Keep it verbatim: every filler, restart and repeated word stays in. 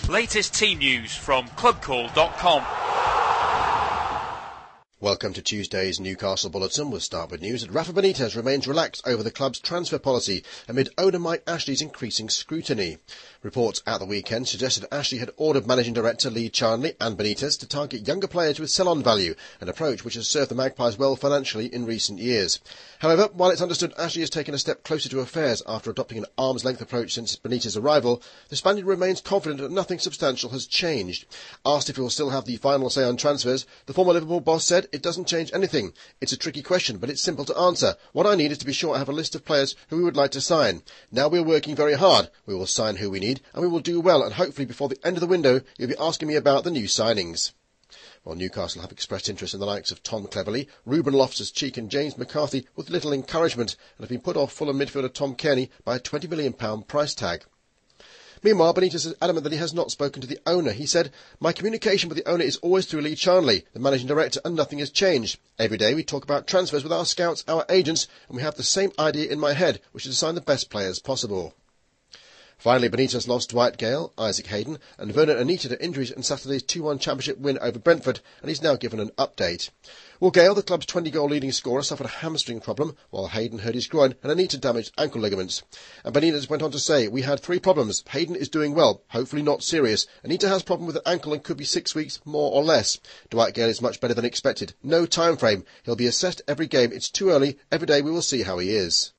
Latest team news from club call dot com. Welcome to Tuesday's Newcastle Bulletin. We'll start with news that Rafa Benitez remains relaxed over the club's transfer policy amid owner Mike Ashley's increasing scrutiny. Reports at the weekend suggested Ashley had ordered Managing Director Lee Charnley and Benitez to target younger players with sell-on value, an approach which has served the Magpies well financially in recent years. However, while it's understood Ashley has taken a step closer to affairs after adopting an arm's-length approach since Benitez's arrival, the Spaniard remains confident that nothing substantial has changed. Asked if he will still have the final say on transfers, the former Liverpool boss said, "It doesn't change anything. It's a tricky question, but it's simple to answer. What I need is to be sure I have a list of players who we would like to sign. Now we're working very hard. We will sign who we need, and we will do well, and hopefully before the end of the window, you'll be asking me about the new signings." Well, Newcastle have expressed interest in the likes of Tom Cleverley, Ruben Loftus-Cheek and James McCarthy with little encouragement, and have been put off Fulham midfielder Tom Kearney by a twenty million pounds price tag. Meanwhile, Benitez is adamant that he has not spoken to the owner. He said, "My communication with the owner is always through Lee Charnley, the managing director, and nothing has changed. Every day we talk about transfers with our scouts, our agents, and we have the same idea in my head, which is to sign the best players possible." Finally, Benitez lost Dwight Gale, Isaac Hayden and Vernon Anita to injuries in Saturday's two one championship win over Brentford, and he's now given an update. Well, Gale, the club's twenty-goal leading scorer, suffered a hamstring problem, while Hayden hurt his groin and Anita damaged ankle ligaments. And Benitez went on to say, "We had three problems. Hayden is doing well, hopefully not serious. Anita has a problem with an ankle and could be six weeks, more or less. Dwight Gale is much better than expected. No time frame. He'll be assessed every game. It's too early. Every day we will see how he is."